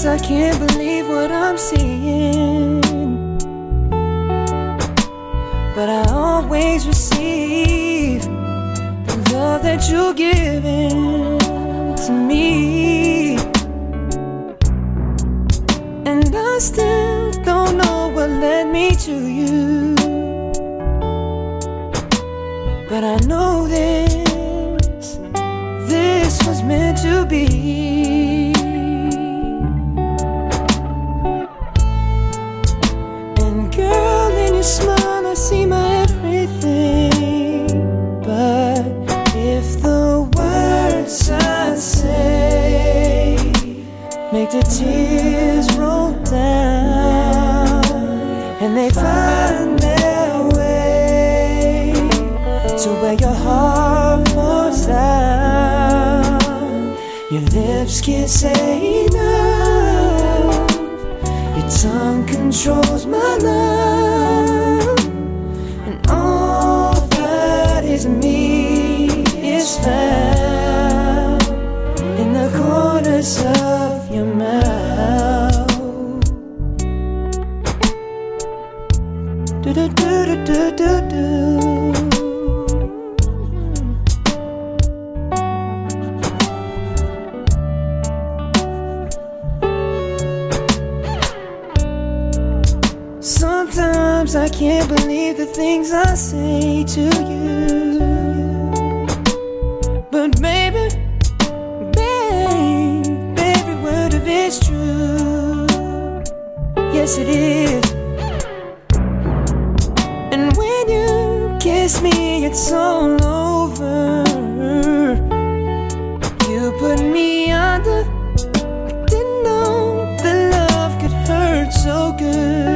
Sometimes I can't believe what I'm seeing, but I always receive the love that you're giving to me. And I still don't know what led me to you, but I know this was meant to be. And girl, in your smile I see my everything. But if the words I say make the tears roll down, and they find their way to where your heart falls down, your lips can't say enough, your tongue controls my love, and all that is me is found in the corners of your mouth. Do do do do do do do. Sometimes I can't believe the things I say to you, but baby, every word of it's true. Yes, it is. And when you kiss me, it's all over. You put me under. I didn't know that love could hurt so good.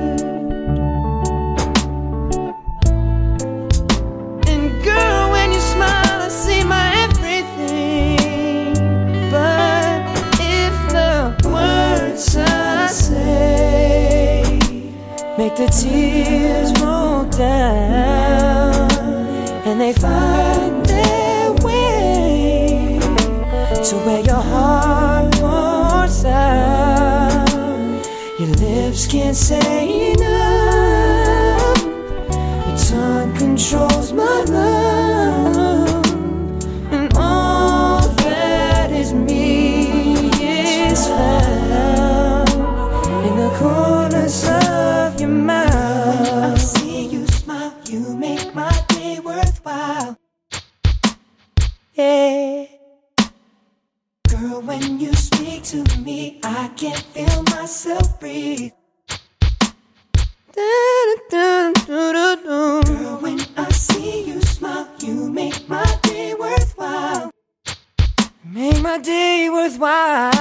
Make the tears roll down, and they find their way to where your heart pours out. Your lips can't say enough, your tongue controls my love, and all that is me is found in the corners of your mouth. I see you smile, you make my day worthwhile. Yeah. Girl, when you speak to me, I can't feel myself breathe. Girl, when I see you smile, you make my day worthwhile. Make my day worthwhile.